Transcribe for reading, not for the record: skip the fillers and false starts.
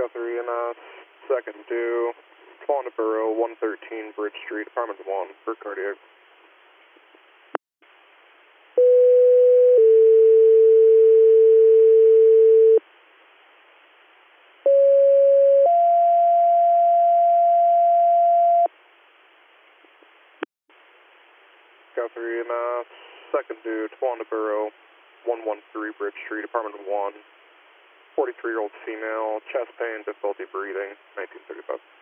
Go 3 EMS, second due, falling to Borough, 113 Bridge Street, apartment 1, for cardiac. Go 3 EMS, second due, falling to Borough, 113 Bridge Street, apartment 1, 43-year-old female, chest pain, difficulty breathing, 1935.